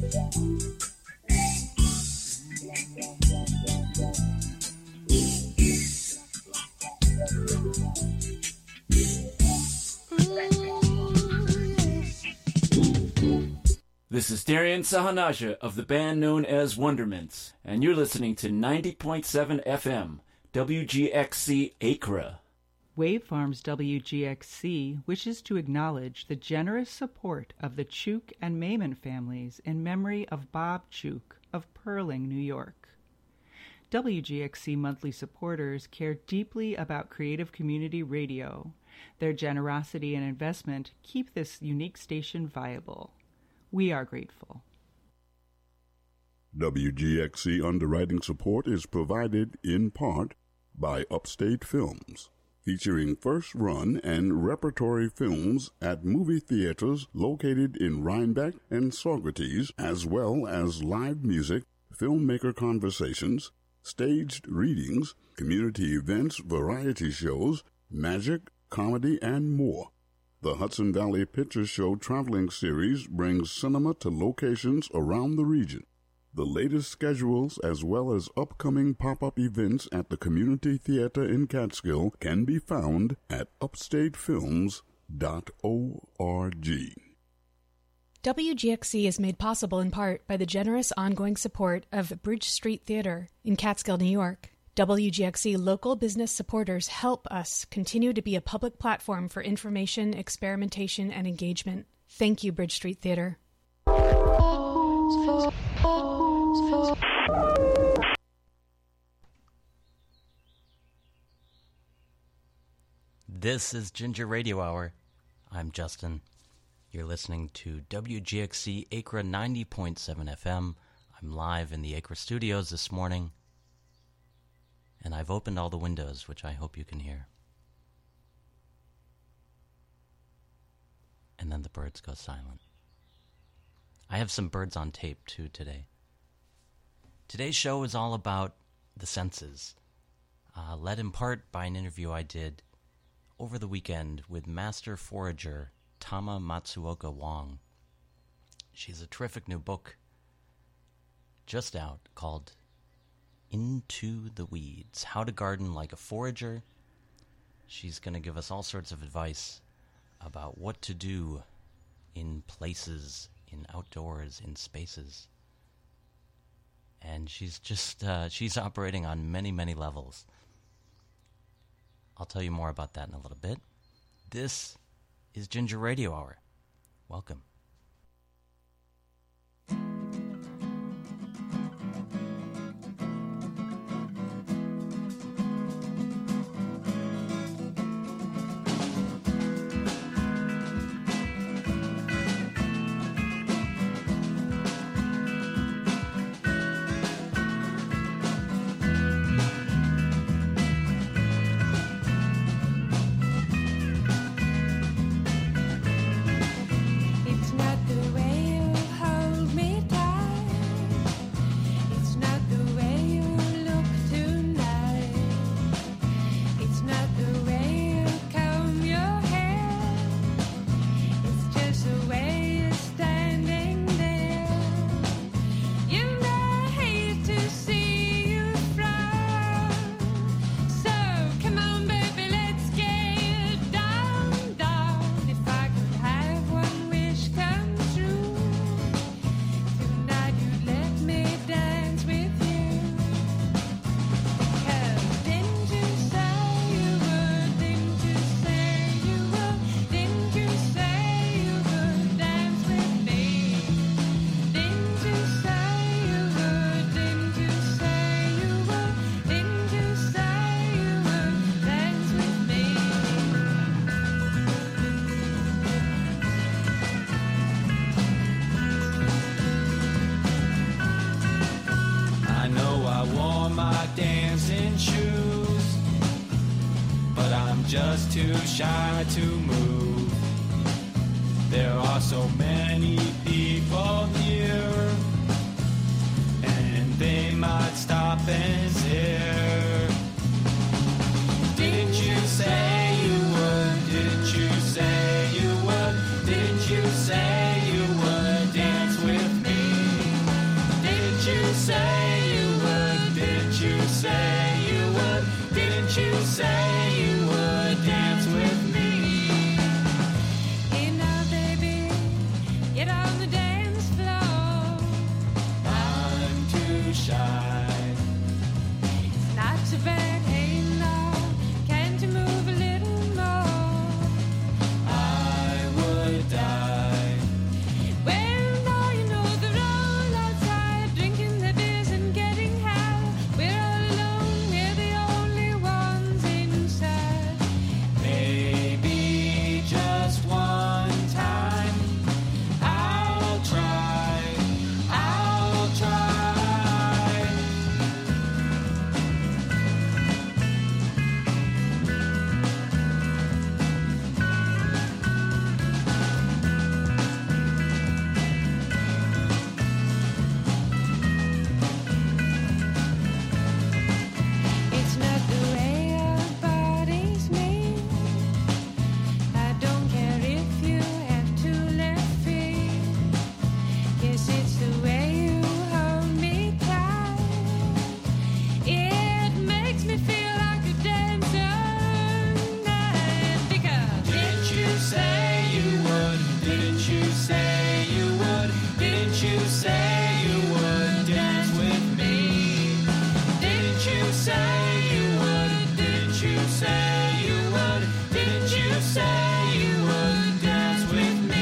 This is Darian Sahanaja of the band known as Wondermints, and you're listening to 90.7 FM, WGXC Acra. Wavefarms WGXC wishes to acknowledge the generous support of the Chuk and Maiman families in memory of Bob Chuk of Perling, New York. WGXC monthly supporters care deeply about creative community radio. Their generosity and investment keep this unique station viable. We are grateful. WGXC underwriting support is provided in part by Upstate Films, featuring first-run and repertory films at movie theaters located in Rhinebeck and Saugerties, as well as live music, filmmaker conversations, staged readings, community events, variety shows, magic, comedy, and more. The Hudson Valley Picture Show traveling series brings cinema to locations around the region. The latest schedules as well as upcoming pop-up events at the Community Theater in Catskill can be found at upstatefilms.org. WGXC is made possible in part by the generous ongoing support of Bridge Street Theater in Catskill, New York. WGXC local business supporters help us continue to be a public platform for information, experimentation, and engagement. Thank you, Bridge Street Theater. This is Ginger Radio Hour. I'm Justin. You're listening to WGXC Acra 90.7 FM. I'm live in the Acra studios this morning. And I've opened all the windows, which I hope you can hear. And then the birds go silent. I have some birds on tape, too, today. Today's show is all about the senses, led in part by an interview I did over the weekend with master forager Tama Matsuoka Wong. She's a terrific new book just out called Into the Weeds, How to Garden Like a Forager. She's going to give us all sorts of advice about what to do in places, in outdoors, in spaces. And she's just, she's operating on many, many levels. I'll tell you more about that in a little bit. This is Ginger Radio Hour. Welcome. Just too shy to move. There are so many people here, and they might stop and stare. Didn't you say you would? Didn't you say you would? Didn't you say you would dance with me? say you would dance with me? Hey now, baby, get on the dance floor. I'm too shy. It's not too bad, hey now. Can't you move a little more? I would die. Well, now you know they're all outside, drinking their beers and getting high. We're all alone, we're the only ones inside. Maybe just one time. I'll try. I'll try. It's not the way our bodies made. I don't care if you have two left feet. Yes, it's the way you hold me tight. It makes me feel like a dancer. Because Didn't you say you would? Didn't you say you would? Didn't you say you would dance with me? Didn't you say you would? Didn't you say you would? Didn't you say you would dance with me?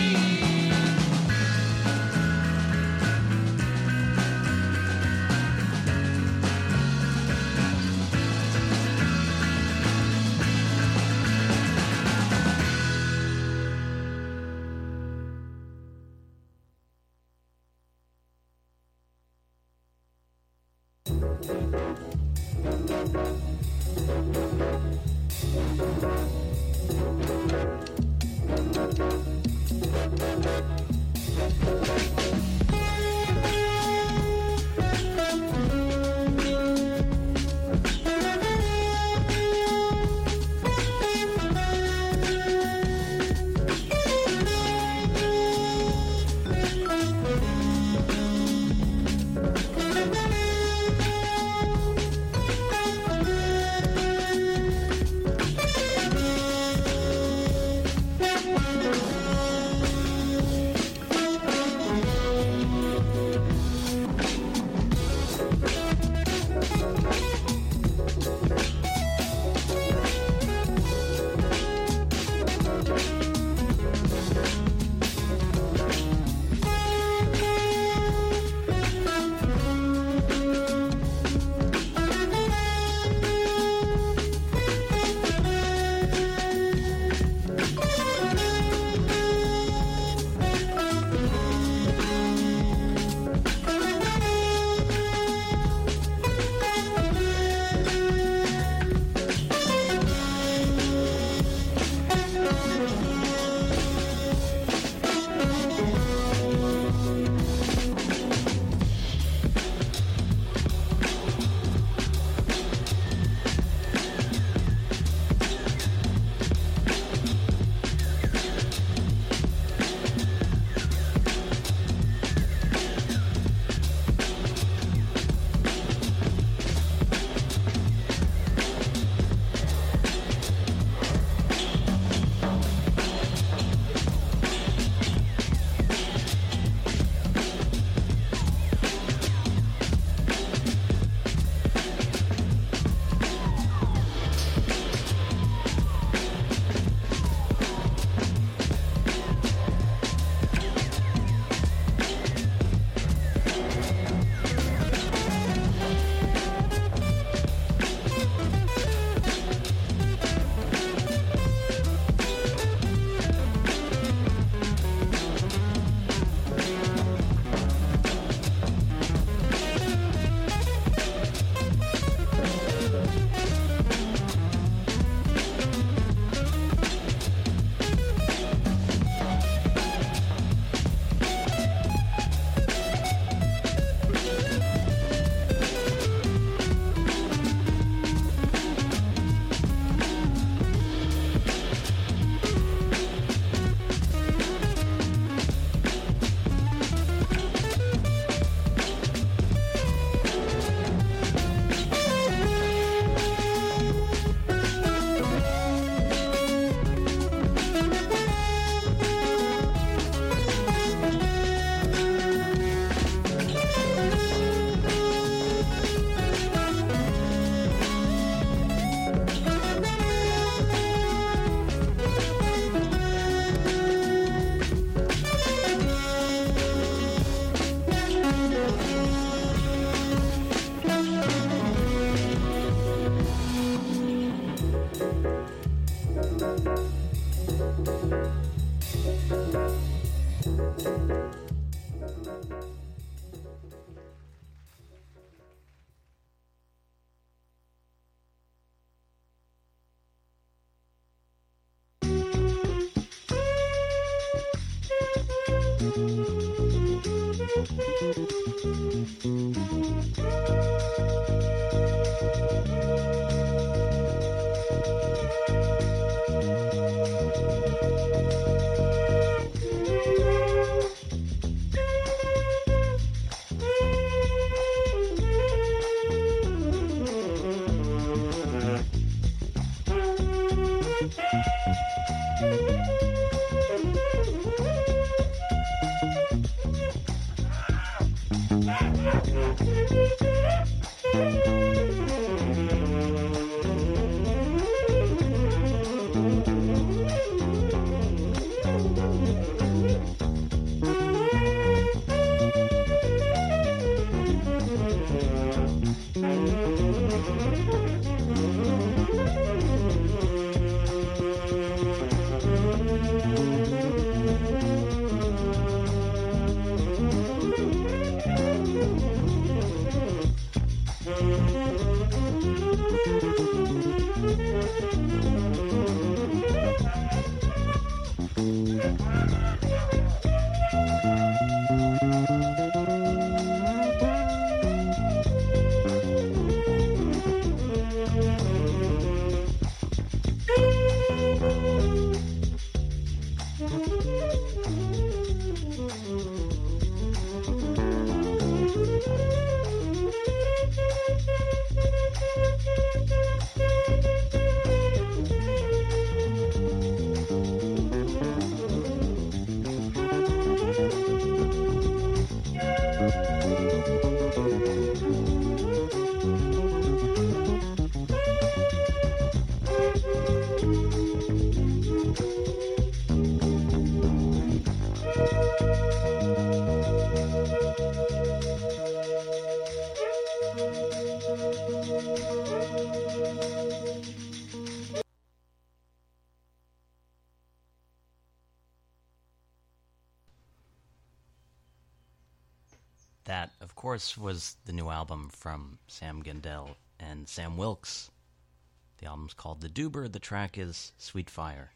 That, of course, was the new album from Sam Gendel and Sam Wilkes. The album's called The Doober. The track is Sweet Fire.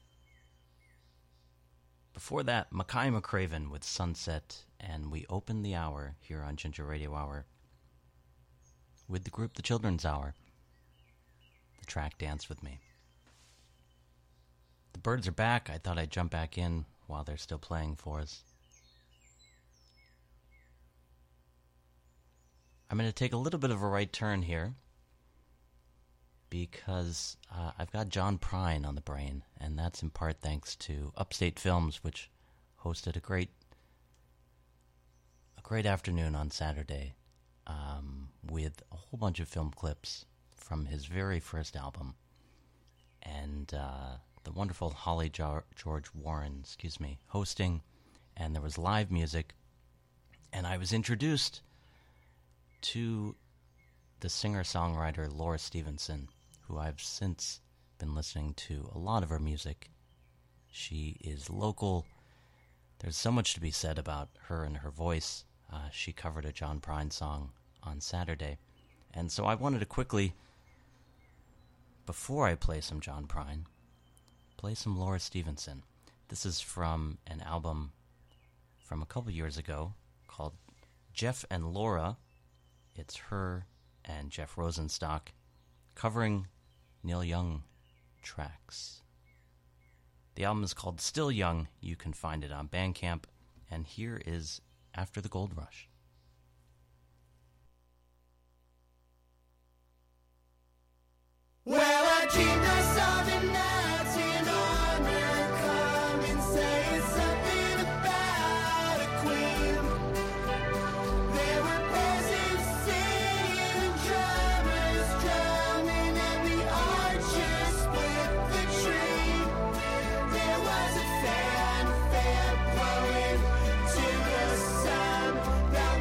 Before that, Mackay McCraven with Sunset, and we opened the hour here on Ginger Radio Hour with the group The Children's Hour. The track Dance With Me. The Byrds are back. I thought I'd jump back in while they're still playing for us. I'm going to take a little bit of a right turn here because I've got John Prine on the brain, and that's in part thanks to Upstate Films, which hosted a great afternoon on Saturday with a whole bunch of film clips from his very first album, and the wonderful Holly George Warren, hosting, and there was live music, and I was introduced to the singer-songwriter Laura Stevenson, who I've since been listening to a lot of her music. She is local. There's so much to be said about her and her voice. She covered a John Prine song on Saturday. And so I wanted to quickly, before I play some John Prine, play some Laura Stevenson. This is from an album from a couple years ago called Jeff and Laura. It's her and Jeff Rosenstock covering Neil Young tracks. The album is called Still Young. You can find it on Bandcamp. And here is After the Gold Rush. Well, I dreamed I saw the Nazi in armor come and say something about a queen. There were peasants singing and drummers drumming, and the archers split the tree. There was a fanfare blowing to the sound that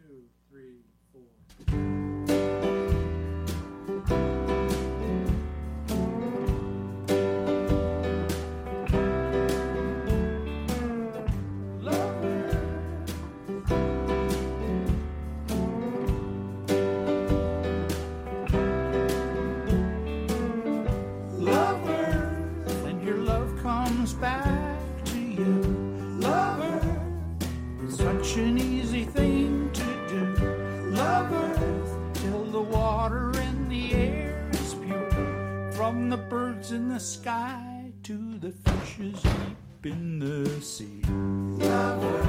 And your love comes back to you. Lover, such an easy thing to do. Lover, till the water in the air is pure. From the birds in the sky to the fishes deep in the sea. Lover,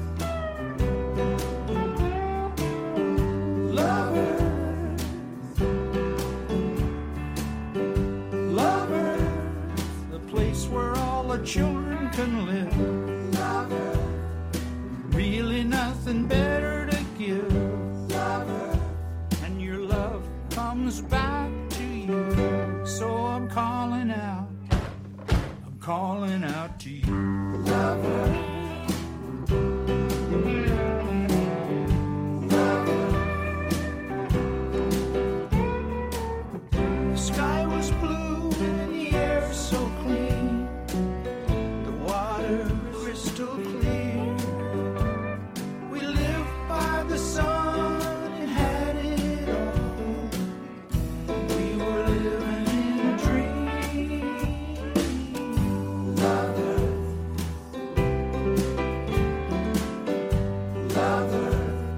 lover, lover, the place where all the children can live. Lover, really nothing better to give. Lover, and your love comes back to you. So I'm calling out to you. Lover, the sky was blue and the air so clean, the water crystal clear. We lived by the sun and had it all. We were living in a dream. Lover, lover,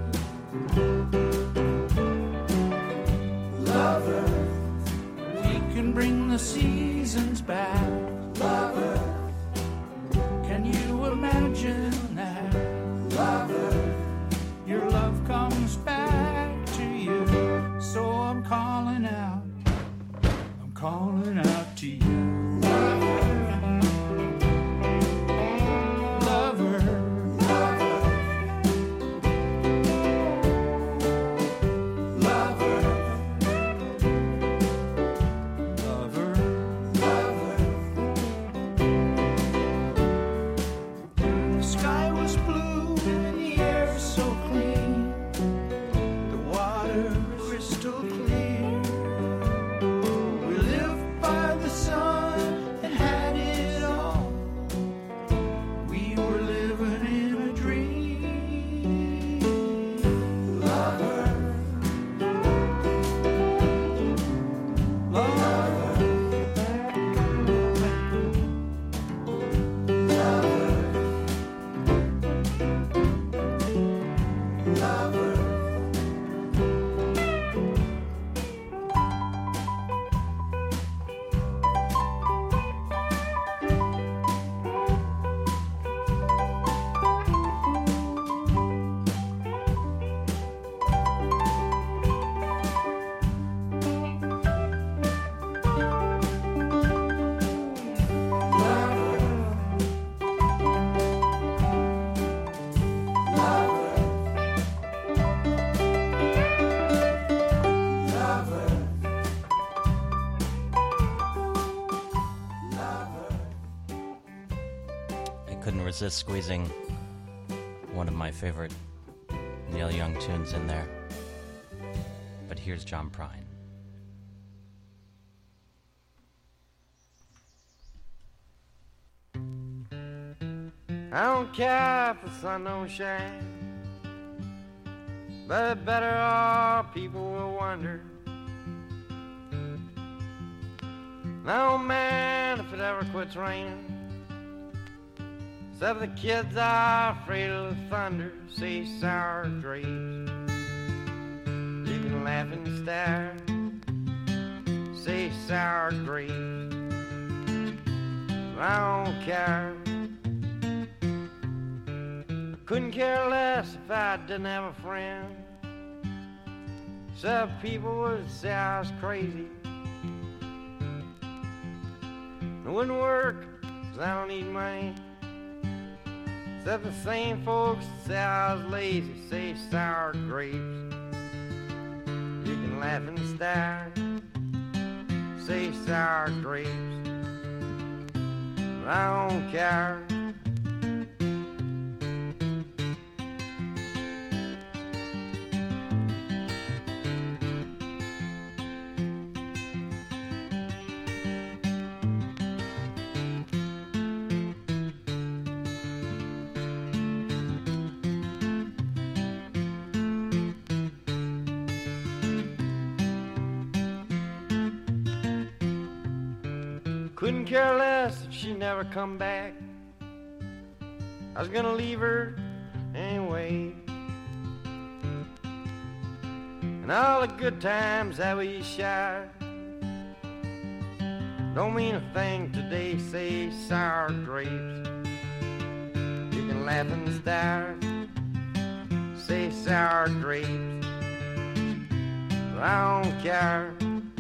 lover, we can bring the seasons back. Lover, can you imagine that? Lover, your love comes back to you. So I'm calling out to you. Lover, lover, lover, lover, lover, lover. The sky was blue and the air so clean, the water crystal clear. We lived by the sun and had it all. We were living in a dream. Lover, lover, lover, lover. I couldn't resist squeezing one of my favorite Neil Young tunes in there. But here's John Prine. I don't care if the sun don't shine, but better off people will wonder. I don't mind if it ever quits raining, except the kids are afraid of the thunder. Say sour grapes, you can laugh and stare. Say sour grapes, but I don't care. Couldn't care less if I didn't have a friend, except people would say I was crazy. It wouldn't work, 'cause I don't need money, except the same folks that say I was lazy. Say sour grapes, you can laugh and stare. Say sour grapes, but I don't care. couldn't care less if she never come back. I was gonna leave her anyway. And all the good times that we shared don't mean a thing today, say sour grapes. You can laugh and stare, say sour grapes, but I don't care.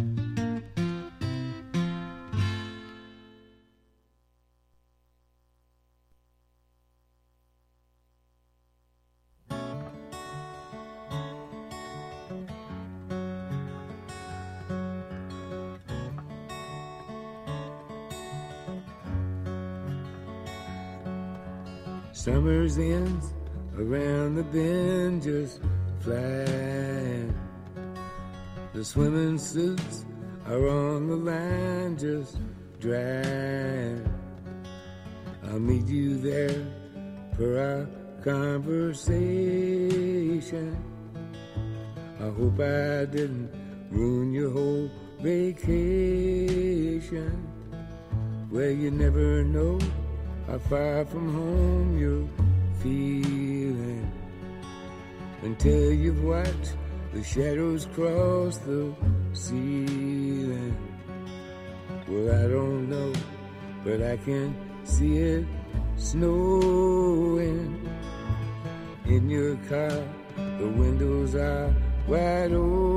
Summer's ends around the bend just flying. The swimming suits are on the line just drying. I'll meet you there for our conversation. I hope I didn't ruin your whole vacation. Well, you never know how far from home you're feeling until you've watched the shadows cross the ceiling. Well, I don't know, but I can see it snowing. In your car, the windows are wide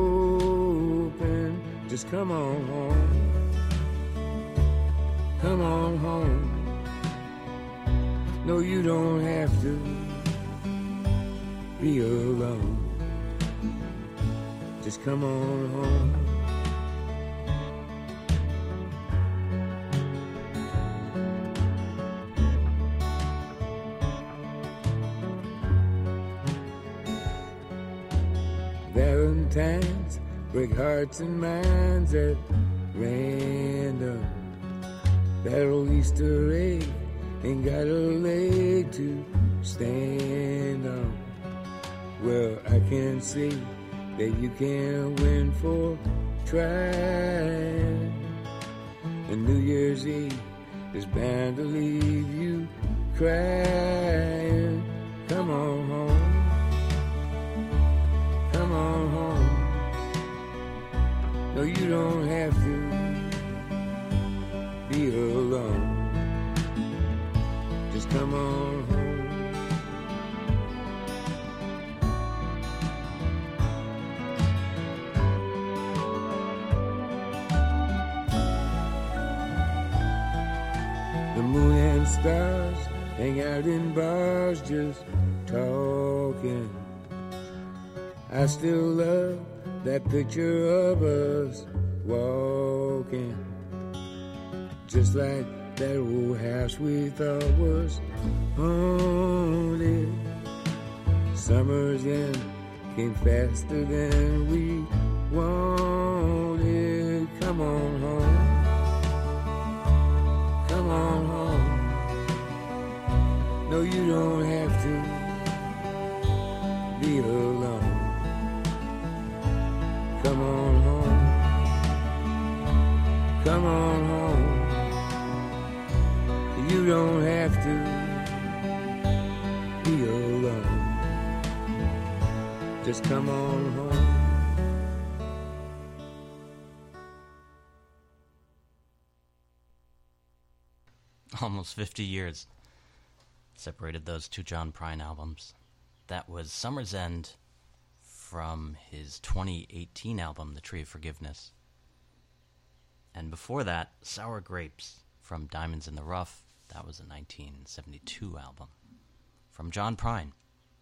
open. Just come on home. Come on home. No, you don't have to be alone. Just come on home. Valentines break hearts and minds at random. That old Easter egg ain't got a leg to stand on. Well, I can see that you can't win for trying. And New Year's Eve is bound to leave you crying. Come on home. Come on home. No, you don't have to be alone. Just come on home. The moon and stars hang out in bars just talking. I still love that picture of us walking, just like that old house we thought was haunted. Summer's end came faster than we wanted. Come on home. Come on home. No, you don't have to be alone. Come on home. Come on home. You don't have to be alone. Just come on home. Almost 50 years separated those two John Prine albums. That was Summer's End from his 2018 album, The Tree of Forgiveness. And before that, Sour Grapes from Diamonds in the Rough. That was a 1972 album from John Prine.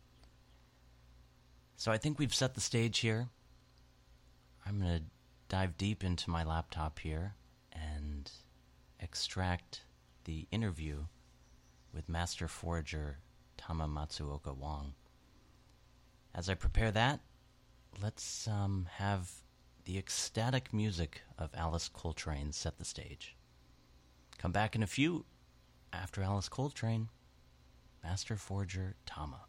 So I think we've set the stage here. I'm going to dive deep into my laptop here and extract the interview with Master Forager Tama Matsuoka Wong. As I prepare that, let's have the ecstatic music of Alice Coltrane set the stage. Come back in a few. After Alice Coltrane, Master Forager Tama.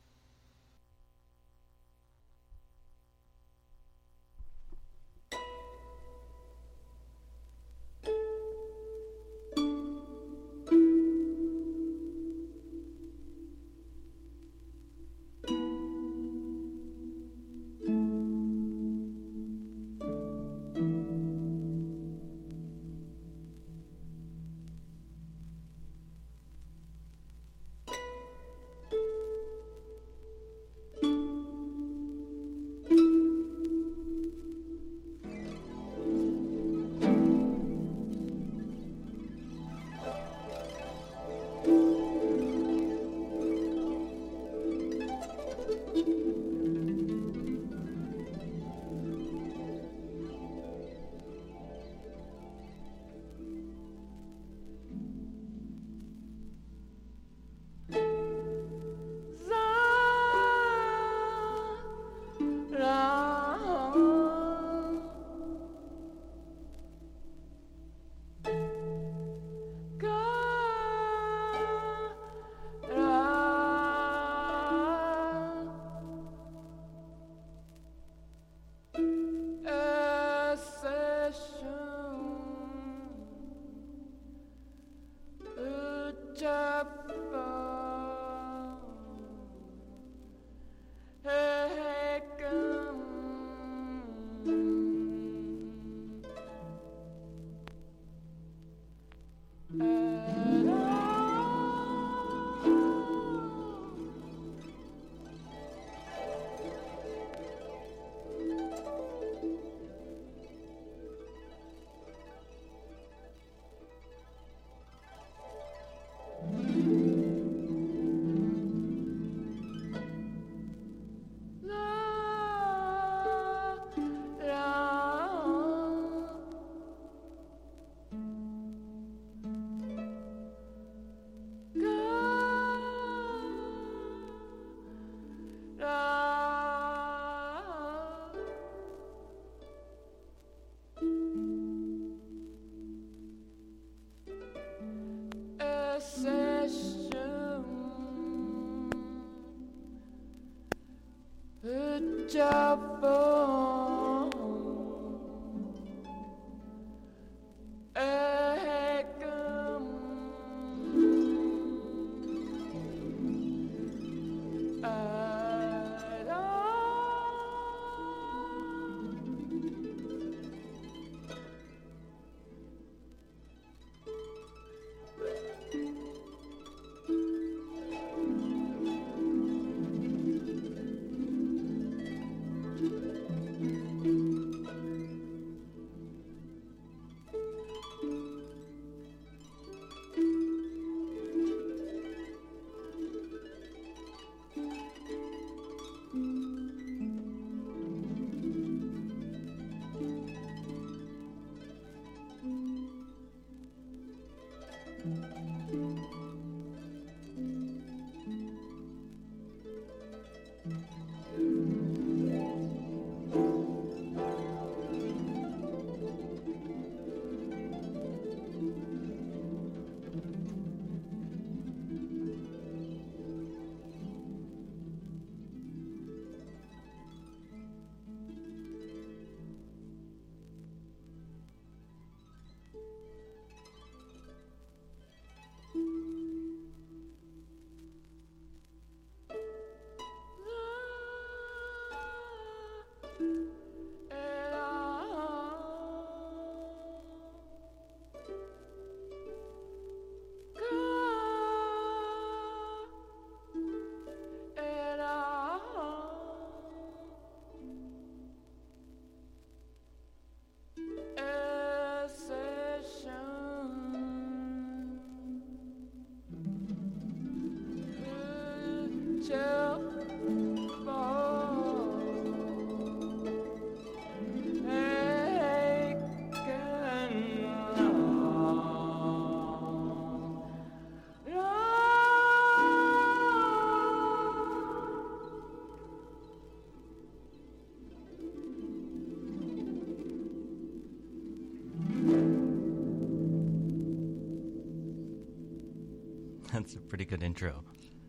That's a pretty good intro.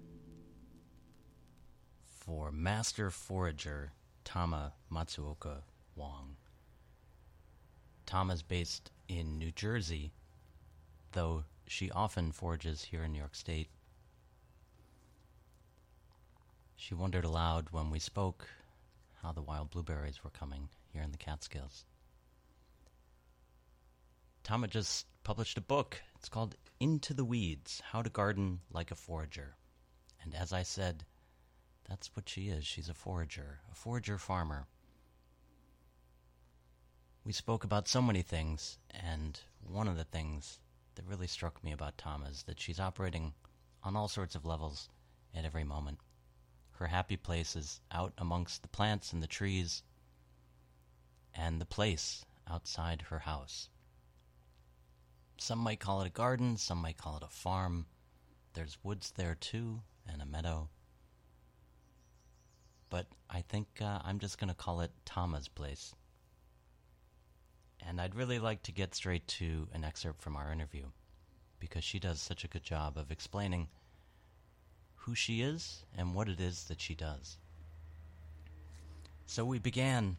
For master forager Tama Matsuoka Wong. Tama's based in New Jersey, though she often forages here in New York State. She wondered aloud when we spoke how the wild blueberries were coming here in the Catskills. Tama just published a book. It's called Into the Weeds, How to Garden Like a Forager. And as I said, that's what she is. She's a forager farmer. We spoke about so many things, and one of the things that really struck me about Tama is that she's operating on all sorts of levels at every moment. Her happy place is out amongst the plants and the trees, and the place outside her house. Some might call it a garden, some might call it a farm. There's woods there too, and a meadow. But I think I'm just going to call it Tama's place. And I'd really like to get straight to an excerpt from our interview, because she does such a good job of explaining who she is and what it is that she does. So we began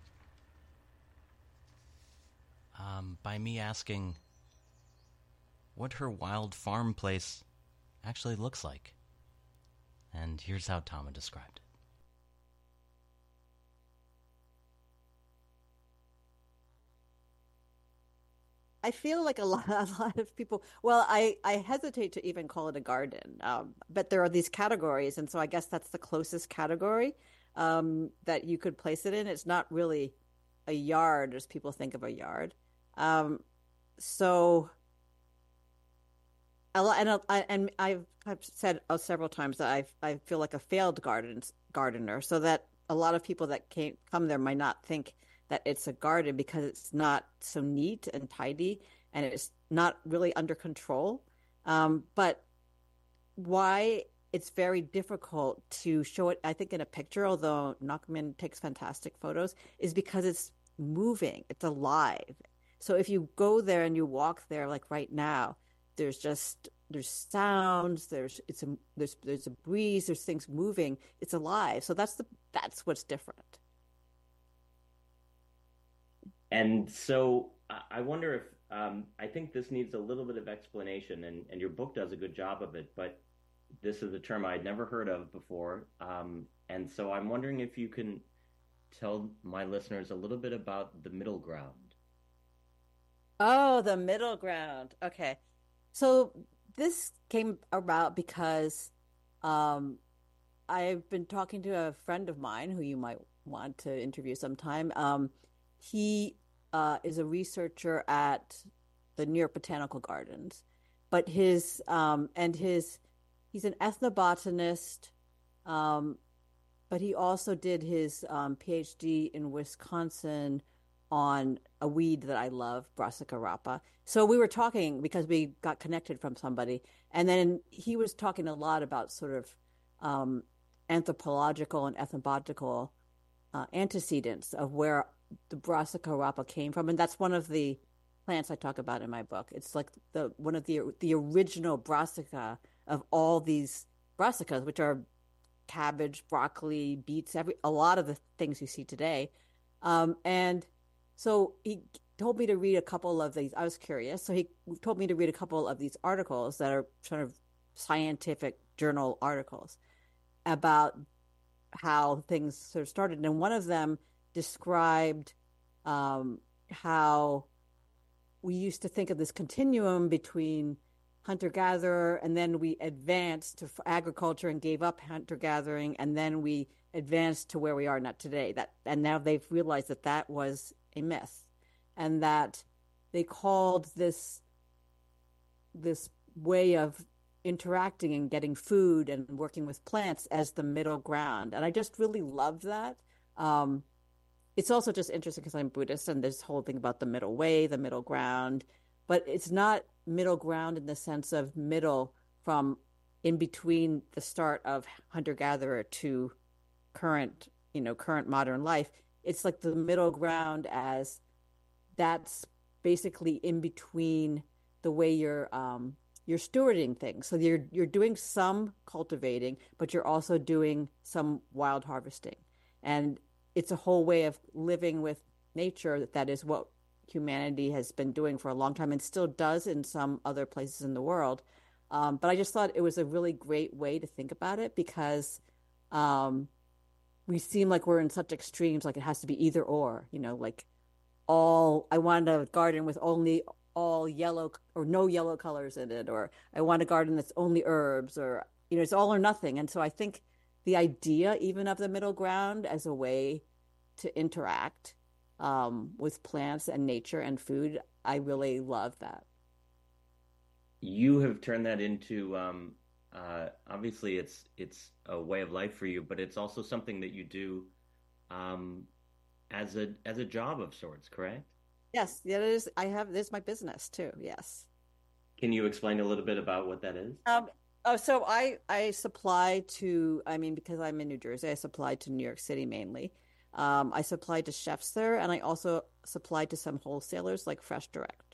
by me asking what her wild farm place actually looks like. And here's how Tama described it. I feel like a lot of people, well, I hesitate to even call it a garden, but there are these categories, and so I guess that's the closest category that you could place it in. It's not really a yard as people think of a yard. So, and I've said several times that I feel like a failed gardener, so that a lot of people that come there might not think that it's a garden because it's not so neat and tidy and it's not really under control. But why it's very difficult to show it, I think, in a picture, although Nachman takes fantastic photos, is because it's moving, it's alive. So if you go there and you walk there, like right now, there's just there's sounds, there's a breeze, there's things moving. It's alive. So that's what's different. And so I wonder if I think this needs a little bit of explanation, and your book does a good job of it, but this is a term I'd never heard of before. And so I'm wondering if you can tell my listeners a little bit about the middle ground. Oh, the middle ground. Okay. So this came about because I've been talking to a friend of mine who you might want to interview sometime. He is a researcher at the New York Botanical Gardens, but he's an ethnobotanist, but he also did his PhD in Wisconsin on a weed that I love, Brassica rapa. So we were talking because we got connected from somebody, and then he was talking a lot about sort of anthropological and ethnobotanical antecedents of where the Brassica rapa came from, and that's one of the plants I talk about in my book. It's like one of the original brassica of all these brassicas, which are cabbage, broccoli, beets, a lot of the things you see today. And so he told me to read a couple of these. I was curious, so he told me to read a couple of these articles that are sort of scientific journal articles about how things sort of started. And one of them described how we used to think of this continuum between hunter-gatherer, and then we advanced to agriculture and gave up hunter-gathering, and then we advanced to where we are not today. And now they've realized that that was a myth, and that they called this way of interacting and getting food and working with plants as the middle ground. And I just really loved that. It's also just interesting because I'm Buddhist, and this whole thing about the middle way, the middle ground, but it's not middle ground in the sense of middle from in between the start of hunter-gatherer to current modern life. It's like the middle ground as that's basically in between the way you're stewarding things. So you're doing some cultivating, but you're also doing some wild harvesting. And it's a whole way of living with nature that is what humanity has been doing for a long time and still does in some other places in the world. But I just thought it was a really great way to think about it because we seem like we're in such extremes, like it has to be either or, like I want a garden with only all yellow or no yellow colors in it, or I want a garden that's only herbs, or, it's all or nothing. And so I think the idea even of the middle ground as a way to interact with plants and nature and food, I really love that. You have turned that into obviously it's a way of life for you, but it's also something that you do as a job of sorts, correct? Yes, it is. This is my business too. Yes. Can you explain a little bit about what that is? So I supply to, because I'm in New Jersey, I supply to New York City mainly. I supply to chefs there, and I also supply to some wholesalers like Fresh Direct.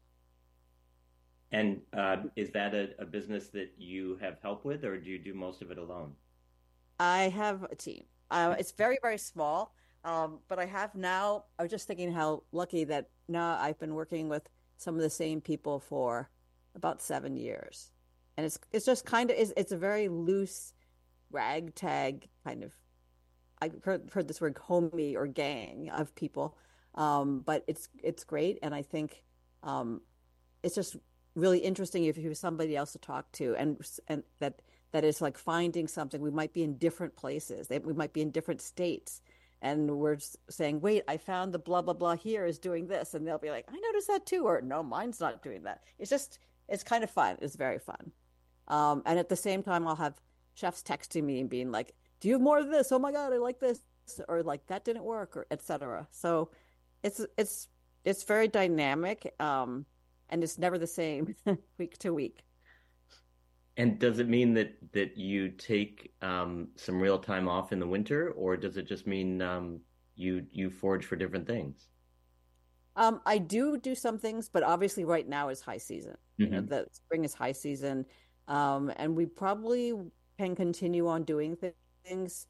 And is that a business that you have help with, or do you do most of it alone? I have a team. It's very, very small, but I was just thinking how lucky that now I've been working with some of the same people for about 7 years. And it's just kind of, it's a very loose ragtag kind of, I heard this word homie or gang of people, but it's great. And I think it's just really interesting if you have somebody else to talk to, and that is like finding something. We might be in different places. We might be in different states. And we're saying, wait, I found the blah, blah, blah here is doing this. And they'll be like, I noticed that too. Or no, mine's not doing that. It's kind of fun. It's very fun. And at the same time, I'll have chefs texting me and being like, do you have more of this? Oh my God, I like this. Or like, that didn't work, or etc. So it's very dynamic. And it's never the same week to week. And does it mean that you take some real time off in the winter, or does it just mean you forage for different things? I do some things, but obviously right now is high season. You know, the spring is high season, and we probably can continue on doing things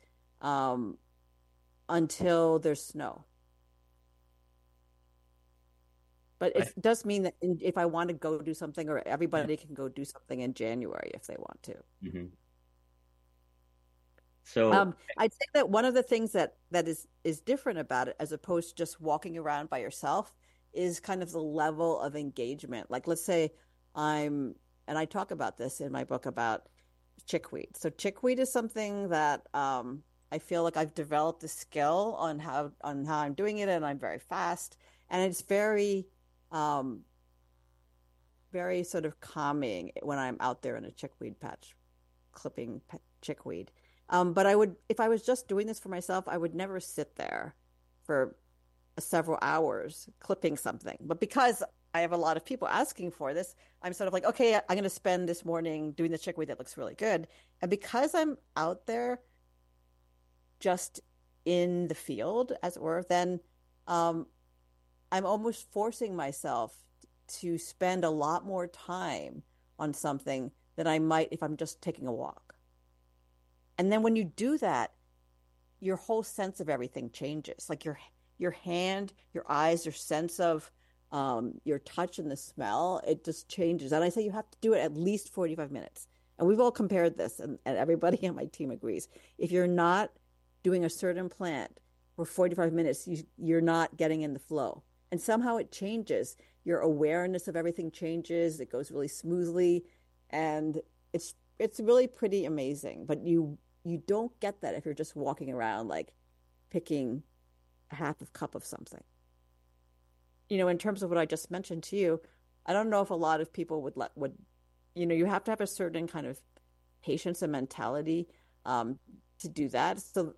until there's snow. But it does mean that if I want to go do something, or everybody can go do something in January if they want to. Mm-hmm. So I'd say that one of the things that is different about it, as opposed to just walking around by yourself, is kind of the level of engagement. Like, let's say and I talk about this in my book about chickweed. So chickweed is something that I feel like I've developed a skill on how I'm doing it, and I'm very fast, and it's very very sort of calming when I'm out there in a chickweed patch clipping chickweed. But if I was just doing this for myself, I would never sit there for several hours clipping something. But because I have a lot of people asking for this, I'm sort of like, okay, I'm going to spend this morning doing the chickweed that looks really good. And because I'm out there just in the field, as it were, then I'm almost forcing myself to spend a lot more time on something than I might if I'm just taking a walk. And then when you do that, your whole sense of everything changes. Like your hand, your eyes, your sense of your touch and the smell, it just changes. And I say you have to do it at least 45 minutes. And we've all compared this, and everybody on my team agrees. If you're not doing a certain plant for 45 minutes, you're not getting in the flow. And somehow it changes. Your awareness of everything changes. It goes really smoothly. And it's really pretty amazing. But you don't get that if you're just walking around like picking a half a cup of something. You know, in terms of what I just mentioned to you, I don't know if a lot of people would you have to have a certain kind of patience and mentality to do that. So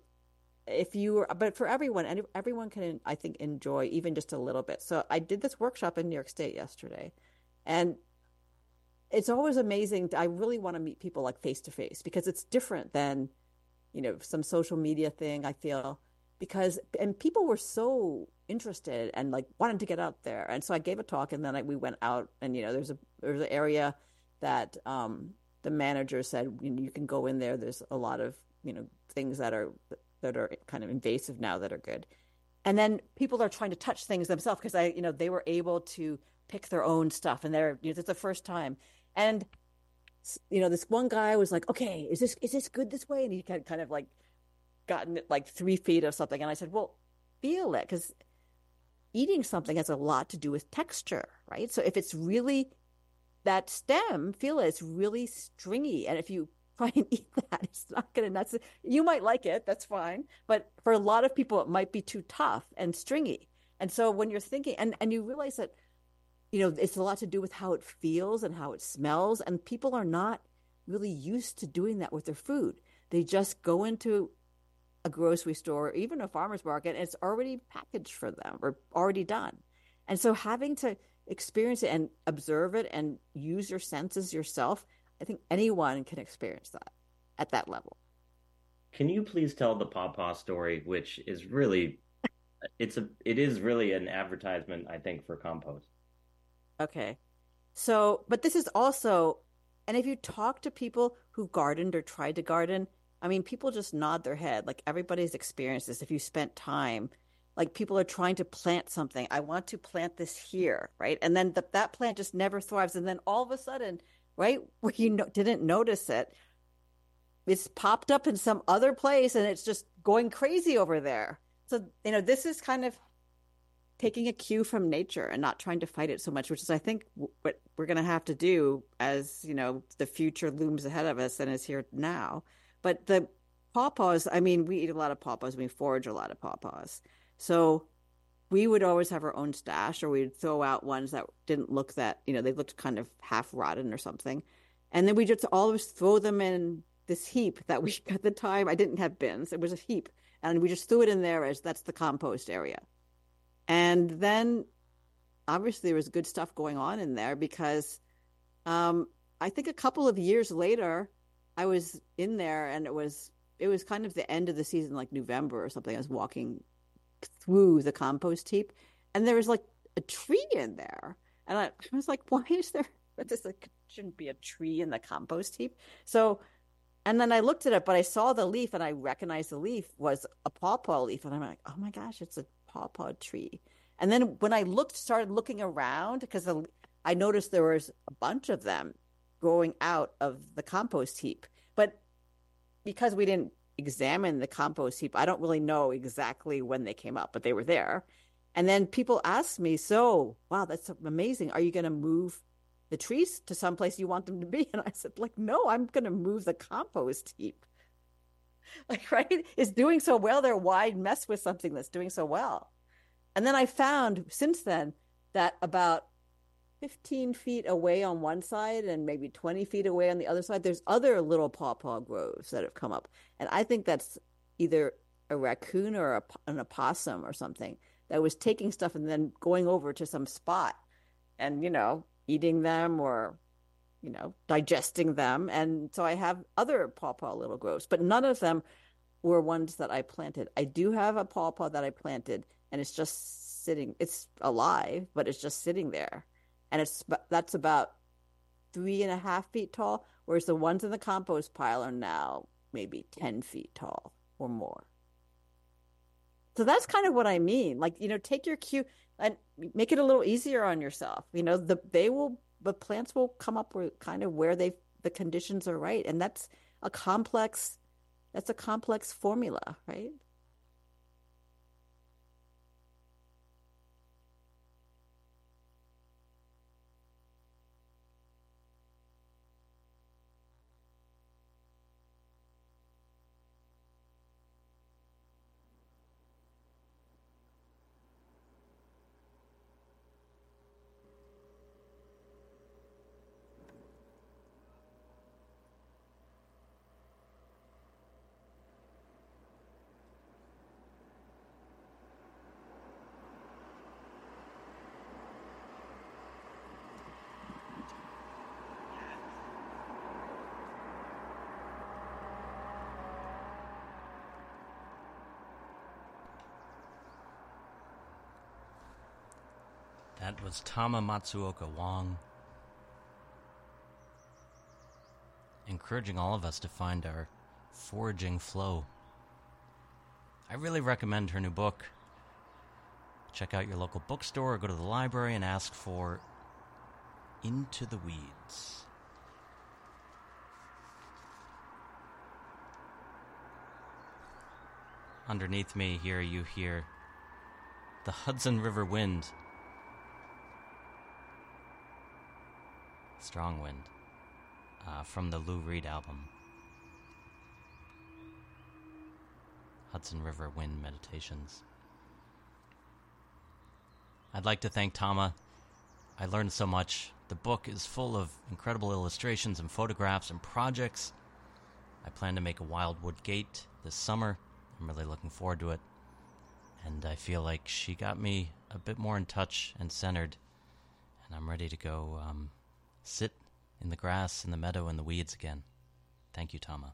but for everyone, and everyone can, I think, enjoy even just a little bit. So I did this workshop in New York State yesterday, and it's always amazing. I really want to meet people like face to face, because it's different than, some social media thing, I feel, and people were so interested and like wanted to get out there. And so I gave a talk, and then we went out, and, there's an area that the manager said, you can go in there. There's a lot of, things that are kind of invasive now that are good. And then people are trying to touch things themselves, because they were able to pick their own stuff, and it's the first time. And this one guy was like, okay, is this good this way? And he kind of like gotten it like 3 feet of something. And I said, well, feel it, because eating something has a lot to do with texture, right? So if it's really that stem, feel it, it's really stringy. And if you try and eat that, it's not going to, you might like it, that's fine. But for a lot of people, it might be too tough and stringy. And so when you're thinking, and you realize that, it's a lot to do with how it feels and how it smells. And people are not really used to doing that with their food. They just go into a grocery store or even a farmer's market, and it's already packaged for them or already done. And so having to experience it and observe it and use your senses yourself, I think anyone can experience that at that level. Can you please tell the pawpaw story, which is really, it is really an advertisement, I think, for compost. Okay. So, but this is also, and if you talk to people who gardened or tried to garden, I mean, people just nod their head. Like, everybody's experienced this. If you spent time, like, people are trying to plant something. I want to plant this here, right? And then that plant just never thrives. And then all of a sudden, right, where you didn't notice it, it's popped up in some other place, and it's just going crazy over there. So, this is kind of taking a cue from nature and not trying to fight it so much, which is, I think, what we're going to have to do as, the future looms ahead of us and is here now. But the pawpaws, I mean, we eat a lot of pawpaws. We forage a lot of pawpaws. So we would always have our own stash, or we'd throw out ones that didn't look that, they looked kind of half rotten or something. And then we just always throw them in this heap that we, at the time, I didn't have bins. It was a heap. And we just threw it in there as that's the compost area. And then obviously there was good stuff going on in there, because I think a couple of years later, I was in there, and it was kind of the end of the season, like November or something. I was walking through the compost heap, and there was like a tree in there. And I was like, why is there, shouldn't be a tree in the compost heap. So, and then I looked at it, but I saw the leaf and I recognized the leaf was a pawpaw leaf. And I'm like, oh my gosh, it's a pawpaw tree. And then when I started looking around, because I noticed there was a bunch of them growing out of the compost heap. But because we didn't examine the compost heap, I don't really know exactly when they came up, but they were there. And then people asked me, so, wow, that's amazing. Are you going to move the trees to someplace you want them to be? And I said, like, no, I'm going to move the compost heap. Like, right? It's doing so well there. Why mess with something that's doing so well? And then I found since then that about 15 feet away on one side and maybe 20 feet away on the other side, there's other little pawpaw groves that have come up. And I think that's either a raccoon or an opossum or something that was taking stuff and then going over to some spot and, eating them or, digesting them. And so I have other pawpaw little groves, but none of them were ones that I planted. I do have a pawpaw that I planted and it's just sitting, it's alive, but it's just sitting there. And that's about 3.5 feet tall, whereas the ones in the compost pile are now maybe 10 feet tall or more. So that's kind of what I mean. Like, take your cue and make it a little easier on yourself. The plants will come up with kind of where the conditions are right. And that's a complex formula, right? That was Tama Matsuoka Wong, encouraging all of us to find our foraging flow. I really recommend her new book. Check out your local bookstore or go to the library and ask for Into the Weeds. Underneath me here you hear the Hudson River Wind. Strong Wind, from the Lou Reed album, Hudson River Wind Meditations. I'd like to thank Tama. I learned so much. The book is full of incredible illustrations and photographs and projects. I plan to make a Wildwood Gate this summer. I'm really looking forward to it. And I feel like she got me a bit more in touch and centered, and I'm ready to go sit in the grass, in the meadow, in the weeds again. Thank you, Tama.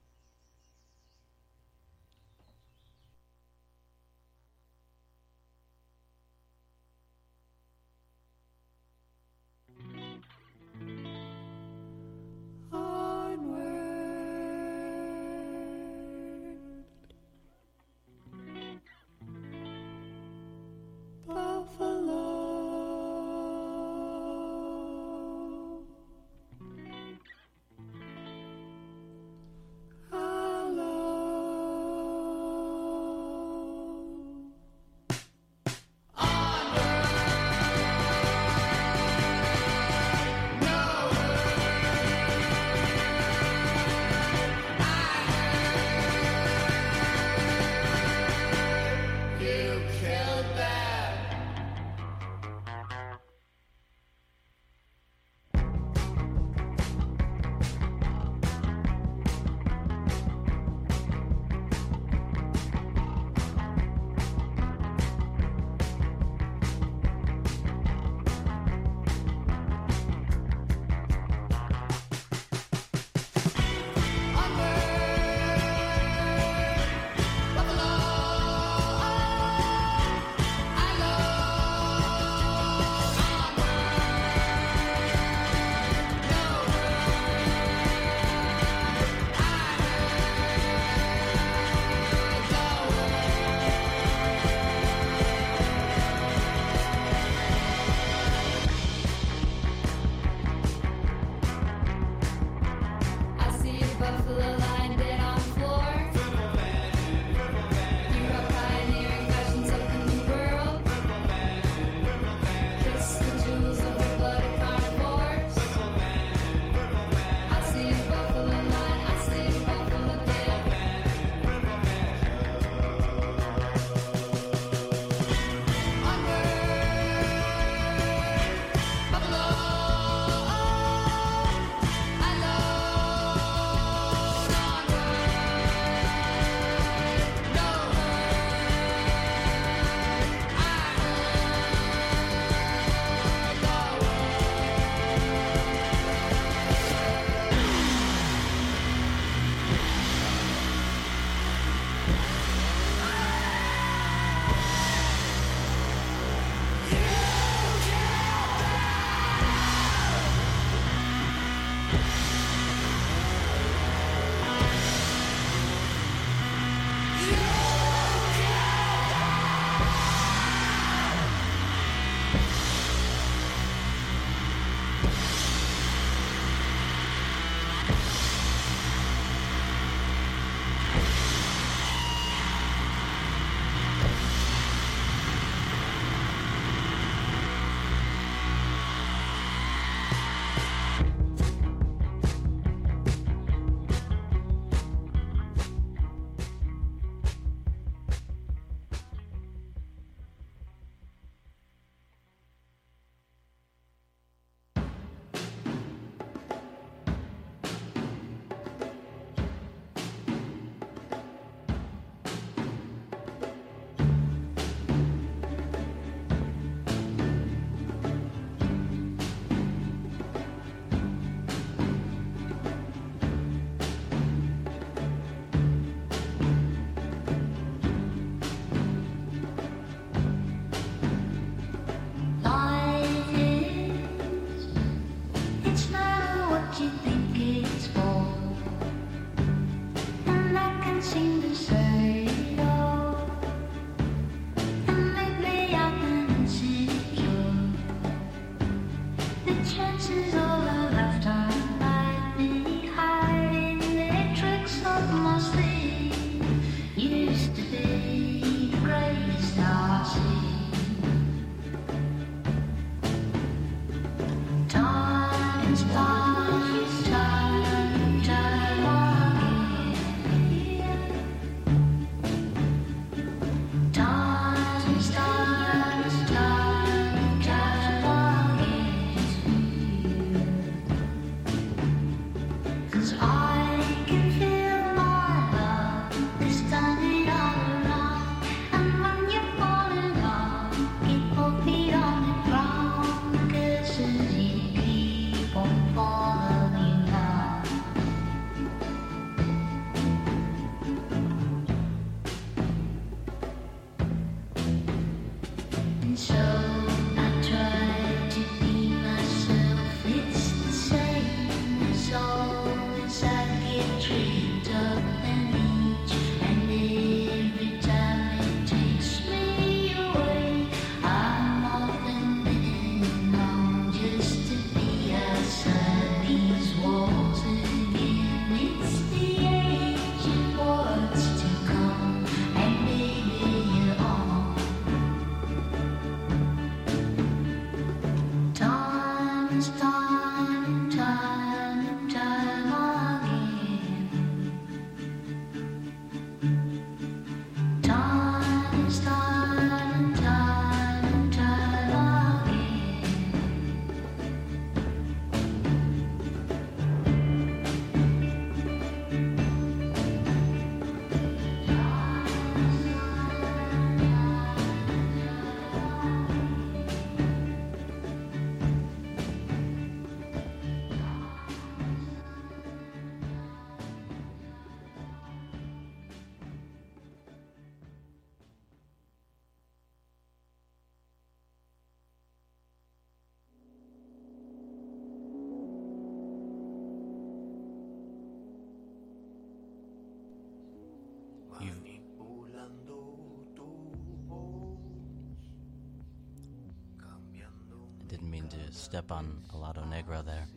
Didn't mean to step on Alado Negro there.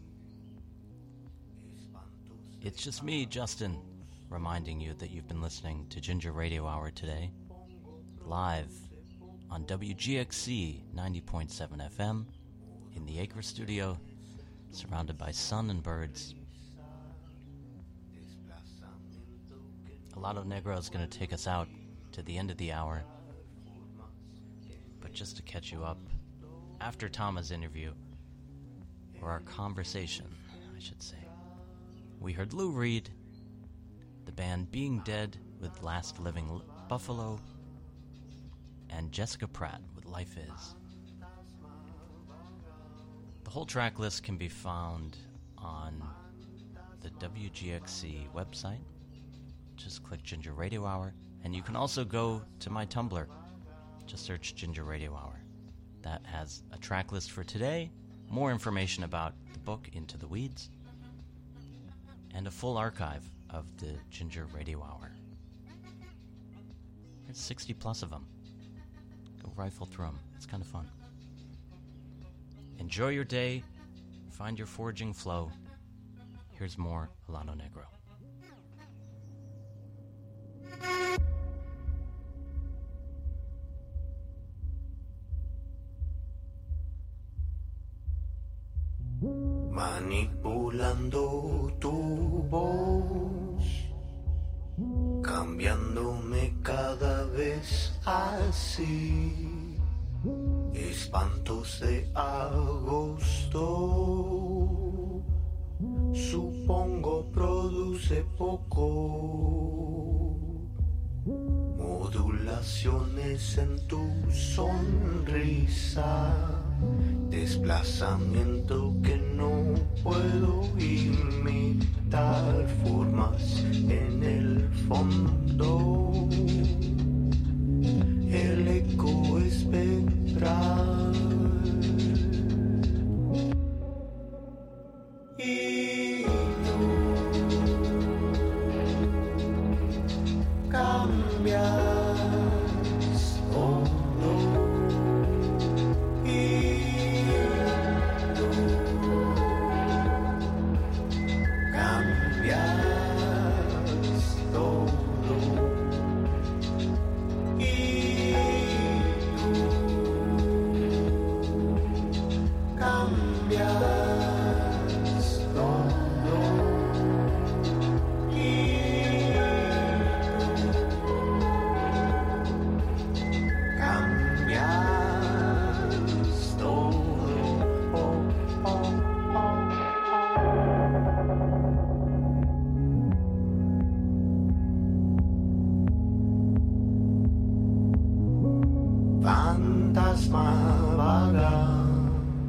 It's just me, Justin, reminding you that you've been listening to Ginger Radio Hour today, live on WGXC 90.7 FM in the Acre Studio, surrounded by sun and birds. Alado Negro is going to take us out to the end of the hour, but just to catch you up, after Tama's interview, or our conversation, I should say, we heard Lou Reed, the band Being Dead with Last Living Buffalo, and Jessica Pratt with Life Is. The whole track list can be found on the WGXC website. Just click Ginger Radio Hour, and you can also go to my Tumblr. Just search Ginger Radio Hour. That has a track list for today, more information about the book Into the Weeds, and a full archive of the Ginger Radio Hour. There's 60 plus of them. Go rifle through them. It's kind of fun. Enjoy your day. Find your foraging flow. Here's more Alado Negro. Manipulando tu voz, cambiándome cada vez así, espantos de agosto, supongo produce poco, modulaciones en tu sonrisa, desplazamiento que no puedo imitar, formas en el fondo, el eco espectral. Y tú cambias todo. Fantasma